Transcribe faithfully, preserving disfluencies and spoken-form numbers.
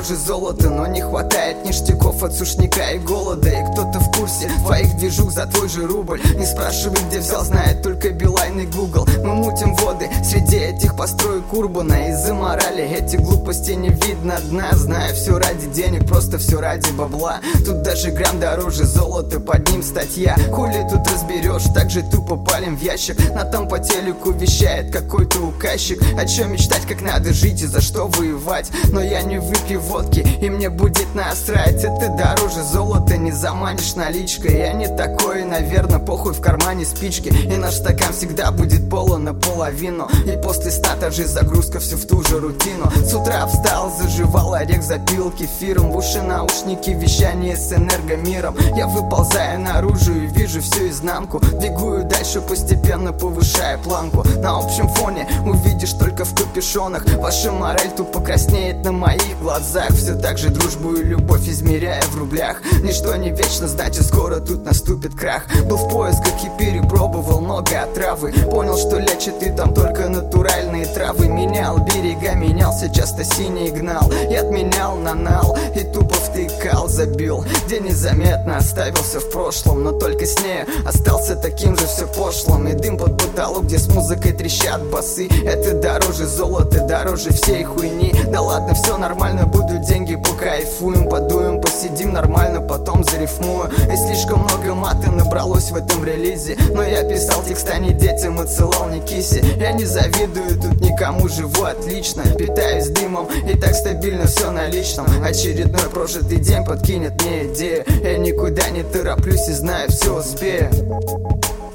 дороже золота, но не хватает ништяков от сушняка и голода. И кто-то в курсе твоих движух за твой же рубль. Не спрашивай, где взял, знает только Билайн и Гугл. Мы мутим воды среди этих построек урбана. Из-за морали эти глупости не видно дна. Знаю, все ради денег, просто все ради бабла. Тут даже грамм дороже золота, под ним статья. Хули тут разберешь, так же тупо палим в ящик. На том по телеку вещает какой-то указчик. О чем мечтать, как надо жить и за что воевать. Но я не выпью водки, и мне будет насрать. Это дороже золота, не заманишь наличкой. Я не такой, наверное, похуй, в кармане спички. И наш стакан всегда будет полон наполовину. И после ста та же загрузка, все в ту же рутину. С утра встал, заживал орех, запил кефиром. В уши наушники, вещание с энергомиром. Я выползаю наружу и вижу всю изнанку. Двигаю дальше, постепенно повышая планку. На общем фоне увидишь только в капюшонах. Ваша мораль тупо краснеет на моих глазах. Все так же дружбу и любовь измеряя в рублях. Ничто не вечно, значит скоро тут наступит крах. Был в поисках и перепробовал много отравы. Понял, что лечит и там только натуральные травы. Менял берега, менялся, часто синий гнал. И отменял на нал, и тупо втыкал, забил. Где незаметно оставился в прошлом, но только с ней остался таким же все пошлым. И дым под потолок, где с музыкой трещат басы. Это дороже золота, дороже всей хуйни. Да ладно, все нормально, будут деньги, покайфуем. Подуем, посидим нормально, потом зарифмую. И слишком много мата набралось в этом релизе. Но я писал текста не детям, отсылал не кисе. Я не завидую тут никому, живу отлично. Питаюсь дымом, и так стабильно все на личном. Очередной прожитый день подкинет мне идею. Я никуда не тороплюсь и знаю, все успею.